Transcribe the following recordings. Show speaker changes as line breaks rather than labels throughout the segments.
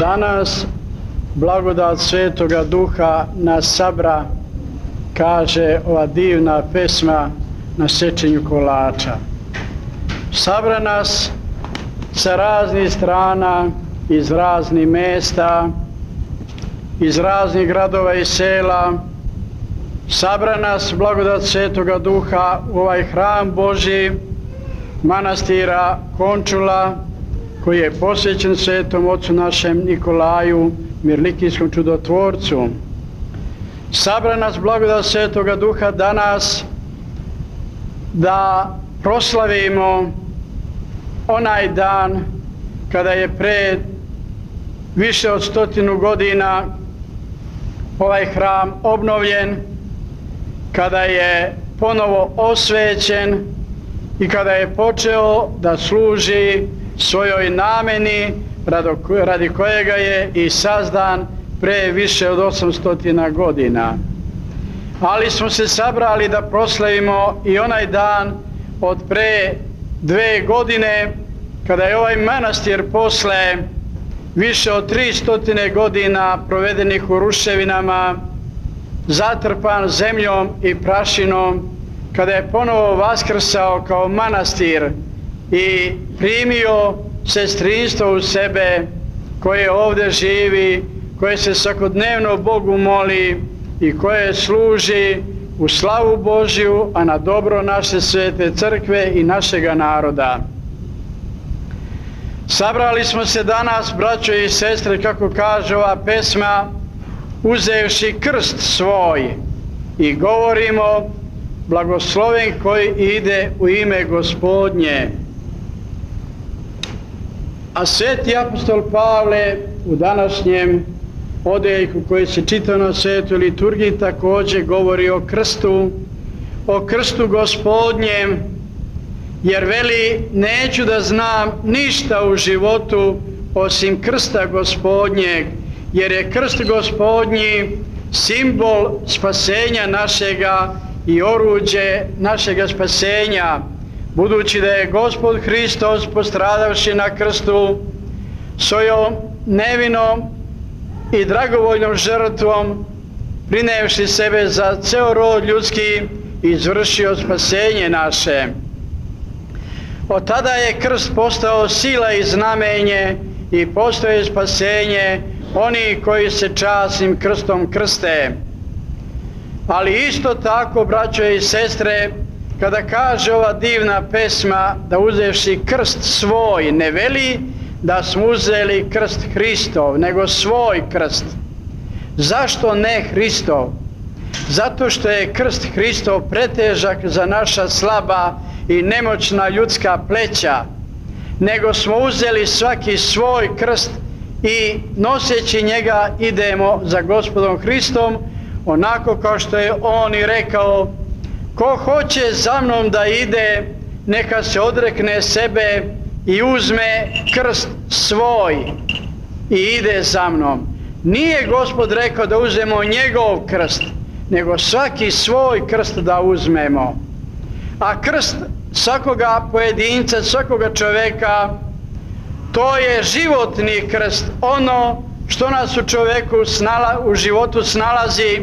Danas blagodat Svetoga Duha nas sabra, kaže ova divna pesma na sečenju kolača. Sabra nas sa raznih strana, iz raznih mesta, iz raznih gradova i sela. Sabra nas blagodat Svetoga Duha u ovaj hram Božji manastira Končula, koji je posvećen Svetom Ocu našem Nikolaju, Mirlikijskom čudotvorcu. Sabra nas blagodat Svetoga Duha danas da proslavimo onaj dan kada je pred više od 100 godina ovaj hram obnovljen, kada je ponovo osvećen i kada je počeo da služi svojoj nameni radi kojega je i sazdan pre više od 800 godina. Ali smo se sabrali da proslavimo i onaj dan od pre 2 godine kada je ovaj manastir posle više od 300 godina provedenih u ruševinama, zatrpan zemljom i prašinom, kada je ponovo vaskrsao kao manastir i primio sestrinstvo u sebe, koje ovdje živi, koje se svakodnevno Bogu moli i koje služi u slavu Božju, a na dobro naše svete crkve i našega naroda. Sabrali smo se danas, braćo i sestre, kako kaže ova pesma, uzevši krst svoj, i govorimo: blagosloven koji ide u ime Gospodnje. A sveti apostol Pavle u današnjem odeljku koji se čita na svetoj liturgiji također govori o krstu Gospodnjem, jer veli: neću da znam ništa u životu osim krsta Gospodnjeg, jer je krst Gospodnji simbol spasenja našega i oruđe našega spasenja, budući da je Gospod Hristos postradavši na krstu svojom nevinom i dragovoljnom žrtvom, prinevši sebe za ceo rod ljudski, izvršio spasenje naše. Od tada je krst postao sila i znamenje i postoje spasenje oni koji se časnim krstom krste. Ali isto tako, braćo i sestre, kada kaže ova divna pesma da uzevši krst svoj, ne veli da smo uzeli krst Hristov, nego svoj krst. Zašto ne Hristov? Zato što je krst Hristov pretežak za naša slaba i nemoćna ljudska pleća, nego smo uzeli svaki svoj krst i noseći njega idemo za Gospodom Hristom, onako kao što je on i rekao: ko hoće za mnom da ide, neka se odrekne sebe i uzme krst svoj i ide za mnom. Nije Gospod rekao da uzmemo njegov krst, nego svaki svoj krst da uzmemo. A krst svakoga pojedinca, svakoga čoveka, to je životni krst, ono što nas u čoveku u životu snalazi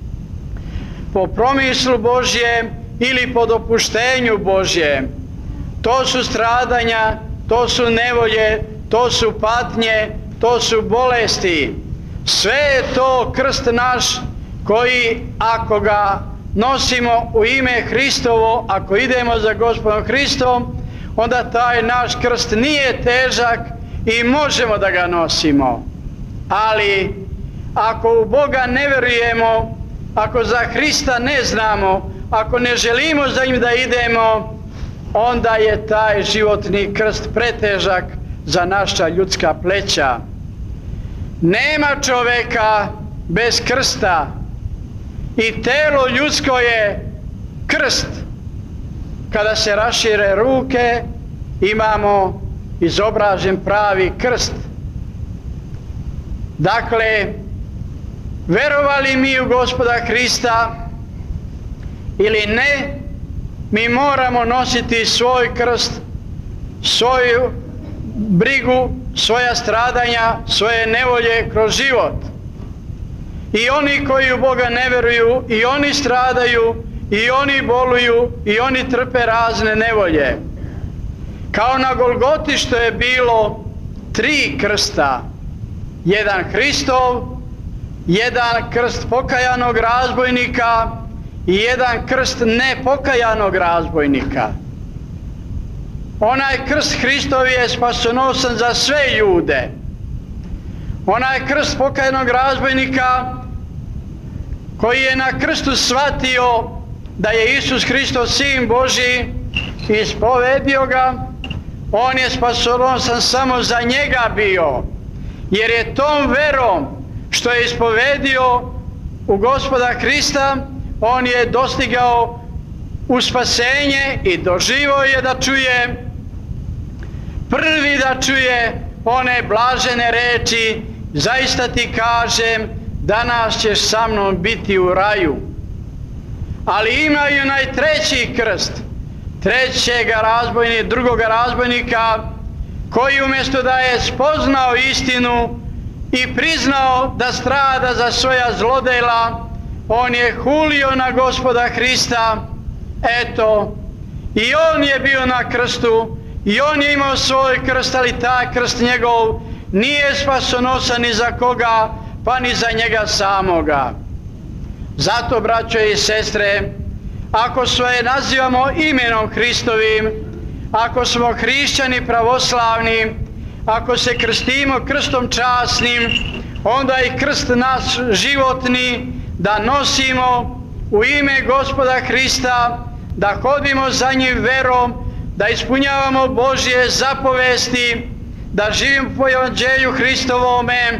po promislu Božje ili po dopuštenju Božje. To su stradanja, to su nevolje, to su patnje, to su bolesti. Sve je to krst naš koji, ako ga nosimo u ime Hristovo, ako idemo za Gospodom Hristom, onda taj naš krst nije težak i možemo da ga nosimo. Ali ako u Boga ne vjerujemo, ako za Hrista ne znamo, ako ne želimo za njim da idemo, onda je taj životni krst pretežak za naša ljudska pleća. Nema čoveka bez krsta i telo ljudsko je krst. Kada se rašire ruke, imamo izobražen pravi krst. Dakle, verovali mi u Gospoda Hrista ili ne, mi moramo nositi svoj krst, svoju brigu svoja stradanja, svoje nevolje kroz život. I oni koji u Boga ne vjeruju, i oni stradaju, i oni boluju, i oni trpe razne nevolje. Kao na Golgoti što je bilo 3 krsta, jedan Hristov, jedan krst pokajanog razbojnika i jedan krst nepokajanog razbojnika. Onaj krst Hristov je spasonosan za sve ljude. Onaj krst pokajanog razbojnika koji je na krstu shvatio da je Isus Hristos Sin Božji i ispovedio ga, on je spasonosan samo za njega bio, jer je tom verom što je ispovedio u Gospoda Hrista, on je dostigao u spasenje i doživio je da čuje, prvi da čuje one blažene reči: zaista ti kažem, danas ćeš sa mnom biti u raju. Ali ima i onaj 3. krst, drugoga razbojnika, koji umjesto da je spoznao istinu i priznao da strada za svoja zlodela, on je hulio na Gospoda Hrista. Eto, i on je bio na krstu, i on je imao svoj krst, ali taj krst njegov nije spasonosan ni za koga, pa ni za njega samoga. Zato, braćo i sestre, ako se nazivamo imenom Hristovim, ako smo hrišćani pravoslavni, ako se krstimo krstom časnim, onda i krst naš životni da nosimo u ime Gospoda Hrista, da hodimo za njim verom, da ispunjavamo Božje zapovesti, da živimo po evanđelju Hristovome,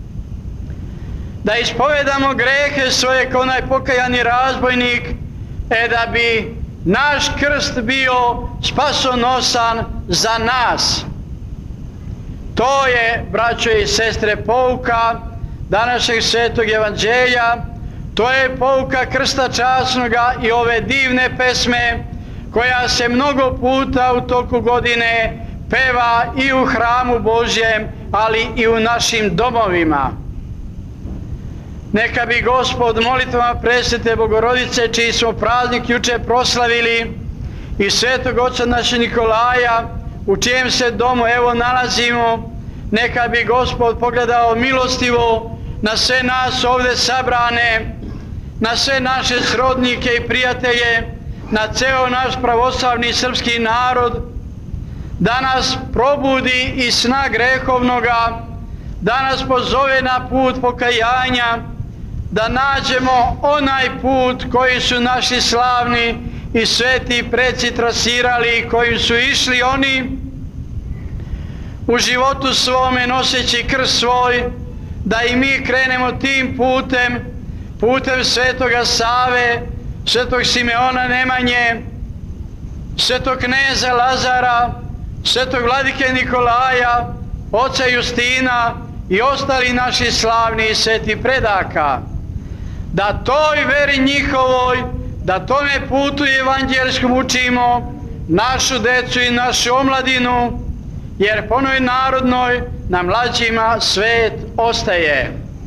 da ispovedamo grehe svoje kao onaj pokajani razbojnik, da bi naš krst bio spasonosan za nas. To je, braćo i sestre, pouka današnjeg svetog evanđelja, to je pouka krsta časnoga i ove divne pesme koja se mnogo puta u toku godine peva i u hramu Božjem, ali i u našim domovima. Neka bi Gospod molitvama Presvete Bogorodice, čiji smo praznik juče proslavili, i svetog oca našeg Nikolaja, u čijem se domu evo nalazimo, neka bi Gospod pogledao milostivo na sve nas ovdje sabrane, na sve naše srodnike i prijatelje, na ceo naš pravoslavni srpski narod, da nas probudi iz sna grehovnoga, da nas pozove na put pokajanja, da nađemo onaj put koji su naši slavni i sveti preci trasirali, kojim su išli oni u životu svome noseći krst svoj, da i mi krenemo tim putem svetoga Save, svetog Simeona Nemanje, svetog kneza Lazara, svetog vladike Nikolaja, oca Justina i ostali naši slavni i sveti predaka, da toj veri njihovoj, da tome putu evanđelskom učimo našu decu i našu omladinu, jer po onoj narodnoj na mlađima svet ostaje.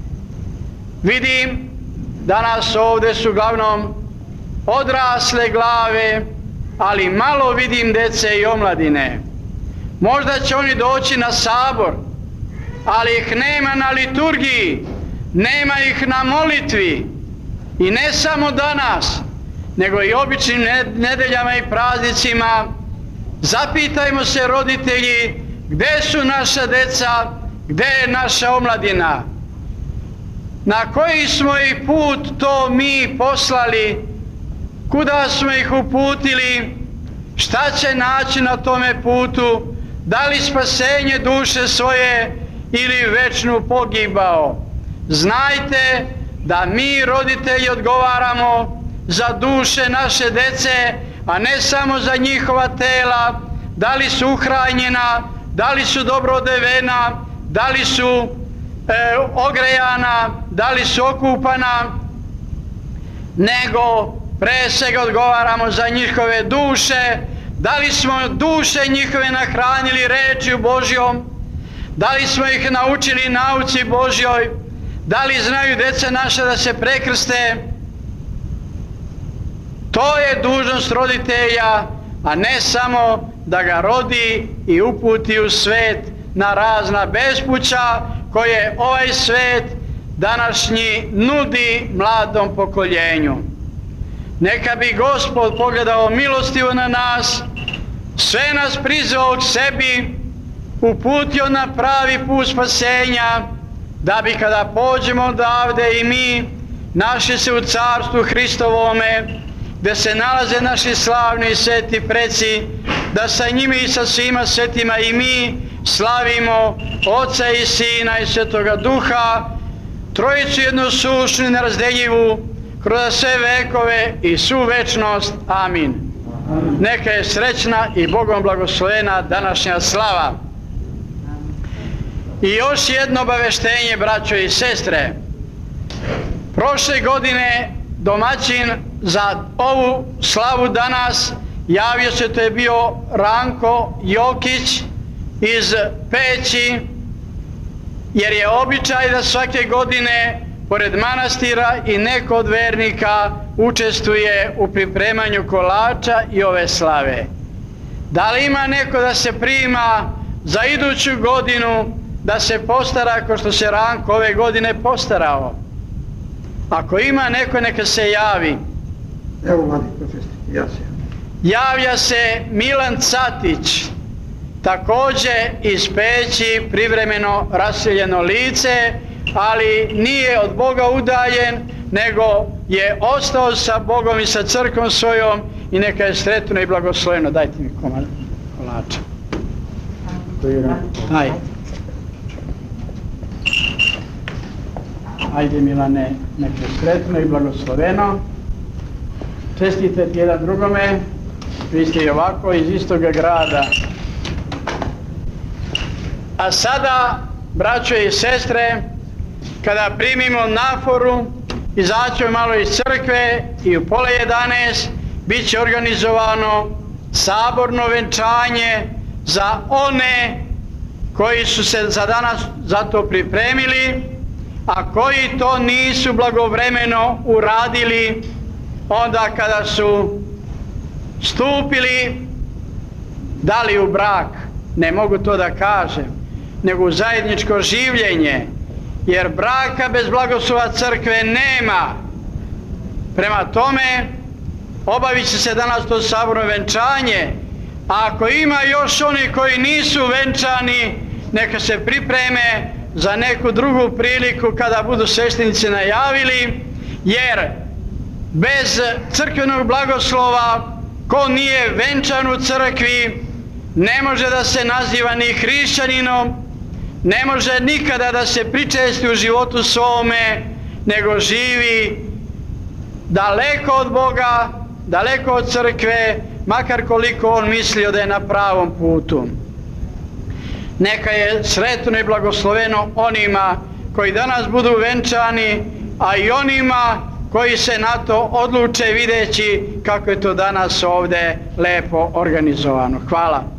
Vidim danas ovdje su uglavnom odrasle glave, ali malo vidim dece i omladine. Možda će oni doći na sabor, ali ih nema na liturgiji, nema ih na molitvi. I ne samo danas, nego i običnim nedeljama i praznicima. Zapitajmo se, roditelji, gdje su naša deca, gdje je naša omladina? Na koji smo ih put to mi poslali? Kuda smo ih uputili? Šta će naći na tome putu? Da li spasenje duše svoje ili večnu pogibao? Znajte da mi, roditelji, odgovaramo za duše naše dece, a ne samo za njihova tela, da li su uhranjena, da li su dobro odevena, da li su ogrejana, da li su okupana, nego pre svega odgovaramo za njihove duše, da li smo duše njihove nahranili rečju Božjom, Da li smo ih naučili nauci Božjoj? Da li znaju djeca naša da se prekrste? To je dužnost roditelja, a ne samo da ga rodi i uputi u svet na razna bespuća koje ovaj svet današnji nudi mladom pokoljenju. Neka bi Gospod pogledao milostivo na nas, sve nas prizvao k sebi, uputio na pravi put spasenja, da bi kada pođemo odavde i mi našli se u carstvu Hristovome, gdje se nalaze naši slavni i sveti preci, da sa njimi i sa svima svetima i mi slavimo Oca i Sina i Svetoga Duha, Trojicu jednosušnu i nerazdeljivu, kroz sve vekove i svu večnost. Amin. Neka je srećna i Bogom blagoslovena današnja slava. I još jedno obaveštenje, braćo i sestre. Prošle godine domaćin za ovu slavu danas javio se, to je bio Ranko Jokić iz Peći, jer je običaj da svake godine pored manastira i neko od vernika učestvuje u pripremanju kolača i ove slave. Da li ima neko da se prima za iduću godinu da se postara kao što se Ranko ove godine postarao? Ako ima neko, neka se javi.
Evo, mladi profesor, ja se
javlja se Milan Catić, također iz Peći, privremeno raseljeno lice, ali nije od Boga udaljen, nego je ostao sa Bogom i sa crkvom svojom, i neka je sretno i blagosloveno. Dajte mi komad kolača. Ajde. Ajde Milane, neka je sretno i blagosloveno. Čestitati jedan drugome, vi ste i ovako iz istoga grada. A sada, braćo i sestre, kada primimo naforu, izaćemo malo iz crkve i u 10:30 bit će organizovano saborno venčanje za one koji su se za danas za to pripremili, a koji to nisu blagovremeno uradili onda kada su stupili, da li u brak, ne mogu to da kažem, nego u zajedničko življenje, jer braka bez blagoslova crkve nema. Prema tome, obavit će se danas to saborno venčanje, a ako ima još oni koji nisu venčani, neka se pripreme za neku drugu priliku kada budu sveštenici najavili, jer bez crkvenog blagoslova ko nije venčan u crkvi ne može da se naziva ni hrišćaninom, ne može nikada da se pričesti u životu svome, nego živi daleko od Boga, daleko od crkve, makar koliko on mislio da je na pravom putu. Neka je sretno i blagosloveno onima koji danas budu venčani, a i onima koji se na to odluče videći kako je to danas ovdje lepo organizovano. Hvala.